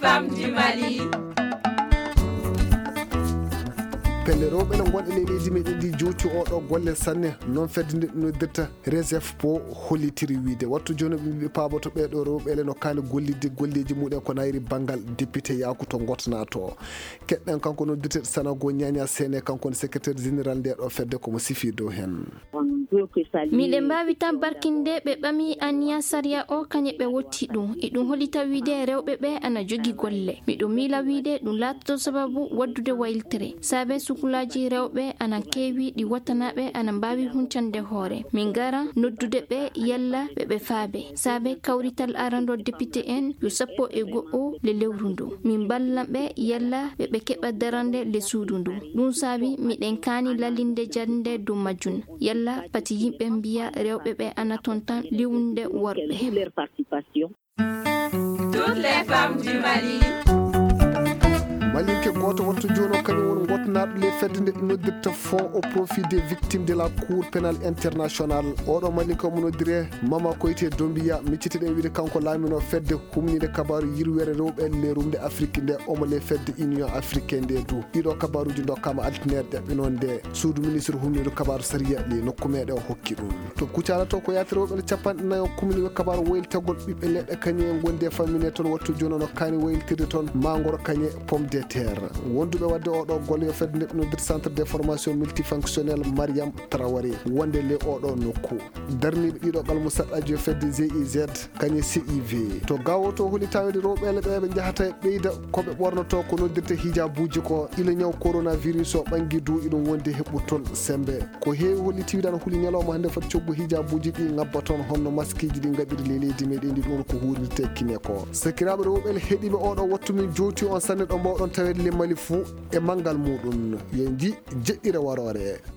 femmes du Mali. pelle rewɓe ne gonɗe leydi meɗen ndi jowti oɗo golle sanne noon fedde nde noddirta RESEF po hollitiri wiide wattu joni ɓe paaboto ɓeɗo rewɓele no kaani gollidde golleji muɗen ko nayri banggal député Yakuto Ngotna to keɗɗen kanko noddirte Sanogo Ñaña Séné kanko secrétaire général nde ɗo fedde komo sifi dow hen. miɗen mbawi tan barkinde ɓe ɓami Ania Saria o kañe ɓe wotti ɗum e ɗum hollita wiide rewɓe ɓe ana jogi golle miɗo miila wiide ɗum latoto sababu waddude wayltere saabe sukulaji rewɓe ana keewi ɗi wattanaɓe ana mbawi huncande hoore min gara noddude ɓe yalla ɓeɓe faabe saabe kawrital arando député en yo 11 le lewru ndu min ballan ɓe yalla ɓeɓe keɓa darande le suudu ndu ɗum saabi miɗen kaani lalinde jande dow majjun yalla pati yimɓe mbiya rewɓe ɓe ana toon tan liwnde worɓe. Toutes les femmes du Mali. malinke goto wattu joni o kañum woni gotnaɗo le fedde nde noddirta fonds au profit des victimes de la cour pénale internationale oɗo malinke omo noddire Mama Koyte Dombiya micciteɗen wiide kanko laamino fedde humnide kabaru yirwere rewɓe le rumde Afrique nde omo le fedde Union africaine nde du ɗiɗo kabaruji dokkama altinaire ɗaɓɓinon nde suudu ministre humnido kabaru saria ɗi nokku meɗen hokki ɗum to kuccala to ko yati rewɓe 49 kumniɓe kabaru woyltagol ɓiɓɓe leɗɗe kañe gonde fammine toon wattu joni no kaani woyltirde toon magoro kañe pomme de terre wonduɓe wadde oɗo golle yo fedde nde noddir centre de formation multifonctionnel Mariam Traoré wonde le oɗo nokku darniɓe ɗiɗo galmu saɗɗaji yo fedde GIZ kañe CIV to gawo to holi tawede rewɓele ɓe jahata ɓeyda koɓe ɓornoto ko noddirta hijabuji ko ila ñaw coronavirus o ɓangui du iɗum wonde heɓɓutol sembe ko heewi holliti wiɗan huuli ñalawma hande foti coggu hijabuji ɗi ngabba toon honno masqueji ɗi gaɓiri le leydi meɗen ndi ɗum ko hurirte kine ko sakiraɓe rewɓele heeɗiɓe oɗo wattu min jowti on sanne ɗo mbawɗon tawede le Mali fuu e mangal muɗum yo ji jeɗɗire warore